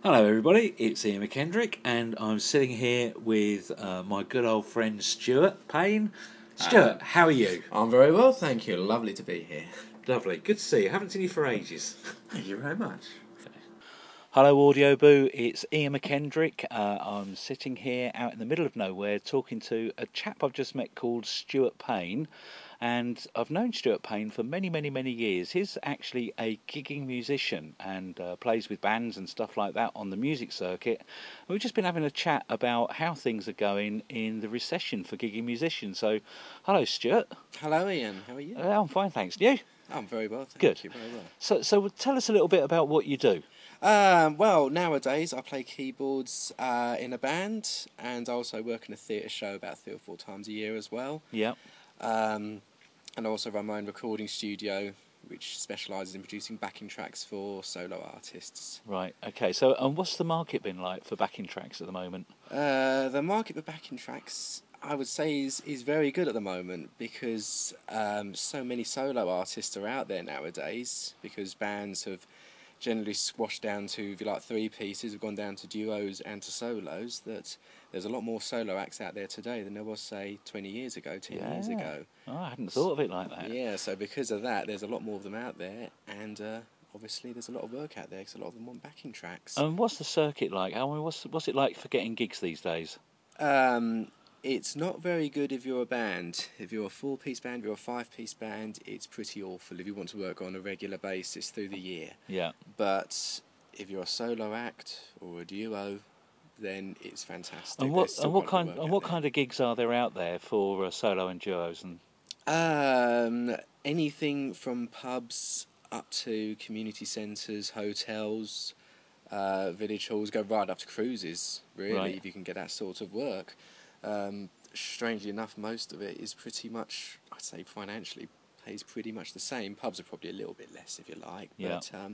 Hello, everybody. It's Ian McKendrick, and I'm sitting here with my good old friend Stuart Payne. Stuart, how are you? I'm very well, thank you. Lovely to be here. Lovely. Good to see you. Haven't seen you for ages. Thank you very much. Hello, Audio Boo. It's Ian McKendrick. I'm sitting here out in the middle of nowhere talking to a chap I've just met called Stuart Payne. And I've known Stuart Payne for many, many, many years. He's actually a gigging musician and plays with bands and stuff like that on the music circuit. And we've just been having a chat about how things are going in the recession for gigging musicians. So, hello, Stuart. Hello, Ian. How are you? I'm fine, thanks. You? I'm very well, thank Good. you. Very well. So tell us a little bit about what you do. Well, nowadays I play keyboards in a band, and I also work in a theatre show about 3 or 4 times a year as well. Yeah. And I also run my own recording studio, which specialises in producing backing tracks for solo artists. Right, okay. So, and what's the market been like for backing tracks at the moment? The market for backing tracks, I would say, is very good at the moment because so many solo artists are out there nowadays, because bands have generally squashed down to, if you like, 3 pieces, have gone down to duos and to solos, that there's a lot more solo acts out there today than there was, say, 20 years ago, 10 years ago. Oh, I hadn't thought of it like that. Yeah, so because of that, there's a lot more of them out there, and obviously there's a lot of work out there because a lot of them want backing tracks. And what's the circuit like? I mean, what's it like for getting gigs these days? It's not very good if you're a band. If you're a 4-piece band, if you're a 5-piece band, it's pretty awful if you want to work on a regular basis through the year. Yeah. But if you're a solo act or a duo, then it's fantastic. And what kind of gigs are there out there for solo and duos? And anything from pubs up to community centres, hotels, village halls, go right up to cruises, really, Right. if you can get that sort of work. Strangely enough, most of it is pretty much, I'd say financially, pays pretty much the same. Pubs are probably a little bit less, if you like, Yeah. but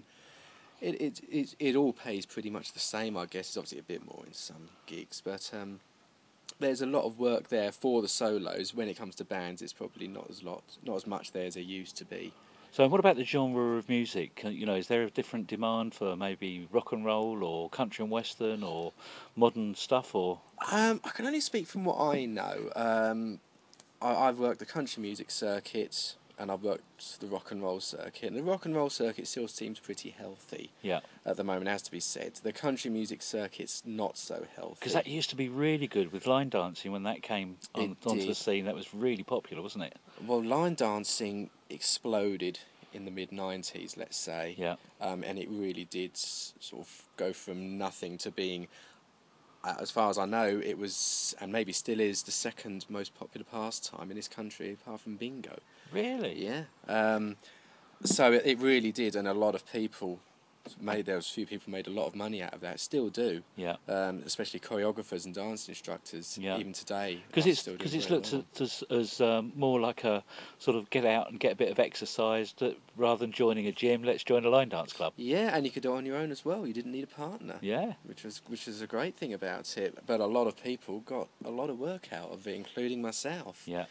it all pays pretty much the same, I guess. It's obviously a bit more in some gigs, but there's a lot of work there for the solos. When it comes to bands, it's probably not as much there as there used to be. So, what about the genre of music? You know, is there a different demand for maybe rock and roll or country and western or modern stuff? Or I can only speak from what I know. I've worked the country music circuit, and I've worked the rock and roll circuit. And the rock and roll circuit still seems pretty healthy at the moment, has to be said. The country music circuit's not so healthy. Because that used to be really good with line dancing when that came onto the scene. That was really popular, wasn't it? Well, line dancing exploded in the mid-90s, let's say. Yeah. And it really did sort of go from nothing to being, as far as I know, it was, and maybe still is, the second most popular pastime in this country, apart from bingo. Really? Yeah. So it really did, and a lot of people there was a few people made a lot of money out of that, still do. Yeah. Especially choreographers and dance instructors, even today. Because it's looked at as more like a sort of get out and get a bit of exercise rather than joining a gym. Let's join a line dance club. Yeah, and you could do it on your own as well. You didn't need a partner. Yeah. Which is a great thing about it. But a lot of people got a lot of work out of it, including myself. Yeah.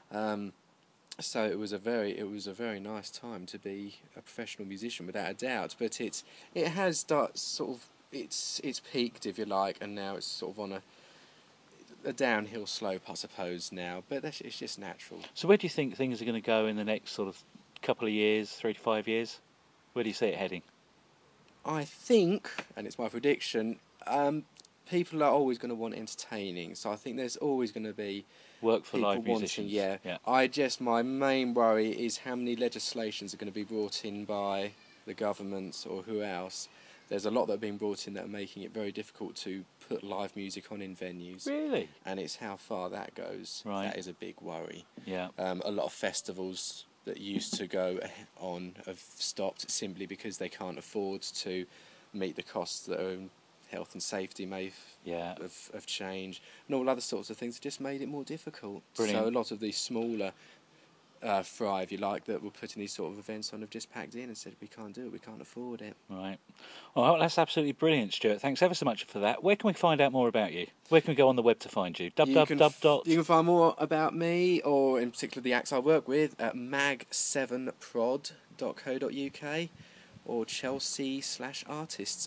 So it was a very nice time to be a professional musician, without a doubt. But it has it's peaked, if you like, and now it's sort of on a downhill slope, I suppose, now. But it's just natural. So where do you think things are going to go in the next sort of couple of years, 3 to 5 years? Where do you see it heading? I think, and it's my prediction, people are always going to want entertaining. So I think there's always going to be work for live musicians. Yeah. My main worry is how many legislations are going to be brought in by the government or who else. There's a lot that are being brought in that are making it very difficult to put live music on in venues. Really? And it's how far that goes. Right. That is a big worry. Yeah. A lot of festivals that used to go on have stopped simply because they can't afford to meet the costs that their own health and safety may have changed, and all other sorts of things have just made it more difficult. Brilliant. So a lot of these smaller fry, if you like, that were putting these sort of events on have just packed in and said, we can't do it, we can't afford it. Right. Well, that's absolutely brilliant, Stuart. Thanks ever so much for that. Where can we find out more about you? Where can we go on the web to find you? You can find more about me, or in particular the acts I work with, at mag7prod.co.uk, or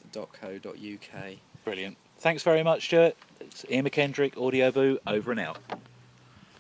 chelsea/artists.co.uk. Brilliant. Thanks very much, Stuart. It's Ian McKendrick, Audio Boo, over and out.